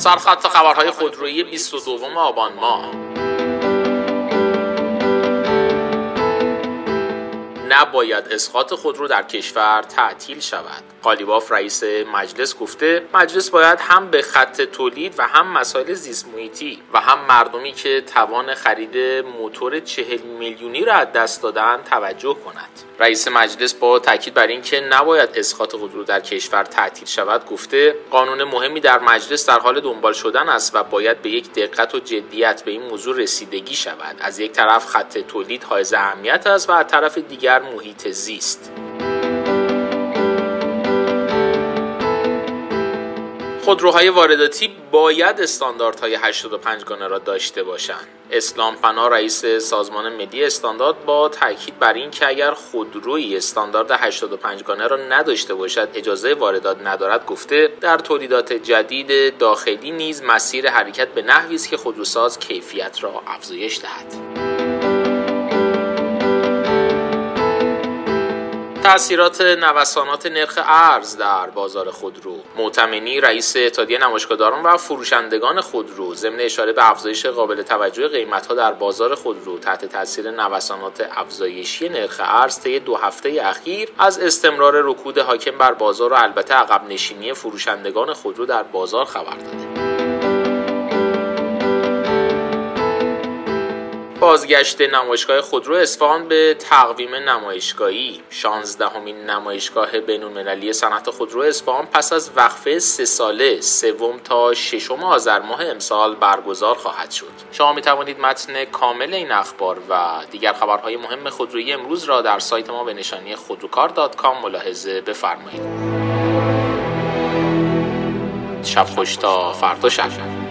سرخط خبرهای خودرویی 22 آبان ماه. نباید اسقاط خودرو در کشور تعطیل شود. قالیباف رئیس مجلس گفته مجلس باید هم به خط تولید و هم مسائل زیست محیطی و هم مردمی که توان خرید موتور 40 میلیونی را از دست دادن توجه کند. رئیس مجلس با تاکید بر اینکه نباید اسقاط خودرو در کشور تعطیل شود گفته قانون مهمی در مجلس در حال دنبال شدن است و باید به یک دقت و جدیت به این موضوع رسیدگی شود. از یک طرف خط تولید حائز اهمیت است و از طرف دیگر محیط زیست. خودروهای وارداتی باید استانداردهای 85 گانه را داشته باشند. اسلام پناه رئیس سازمان ملی استاندارد با تاکید بر این که اگر خودرویی استاندارد 85 گانه را نداشته باشد اجازه واردات ندارد گفته در تولیدات جدید داخلی نیز مسیر حرکت به نحوی است که خودروساز کیفیت را افزایش دهد. تأثیرات نوسانات نرخ ارز در بازار خودرو. معتمنی رئیس اتحادیه نمایشگاهداران و فروشندگان خودرو ضمن اشاره به افزایش قابل توجه قیمت‌ها در بازار خودرو تحت تاثیر نوسانات افزایشی نرخ ارز طی 2 هفته اخیر از استمرار رکود حاکم بر بازار و البته عقب نشینی فروشندگان خودرو در بازار خبر داده. بازگشت نمایشگاه خودرو اصفهان به تقویم نمایشگاهی. 16مین نمایشگاه بین‌المللی صنعت خودرو اصفهان پس از وقفه 3 ساله 3 تا 6 آذر ماه امسال برگزار خواهد شد. شما می توانید متن کامل این اخبار و دیگر خبرهای مهم خودرویی امروز را در سایت ما به نشانی خودروکار.com ملاحظه بفرمایید. شب خوش تا فردا شب.